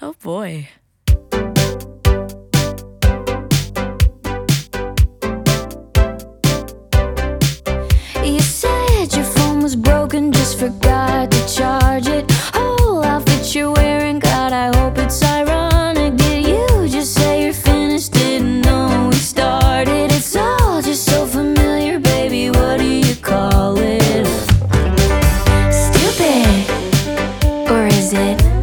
Oh boy. You said your phone was broken, just forgot to charge it. Whole outfit you're wearing, God, I hope it's ironic. Did you just say you're finished? Didn't know we started. It's all just so familiar, baby, what do you call it? Stupid, or is it?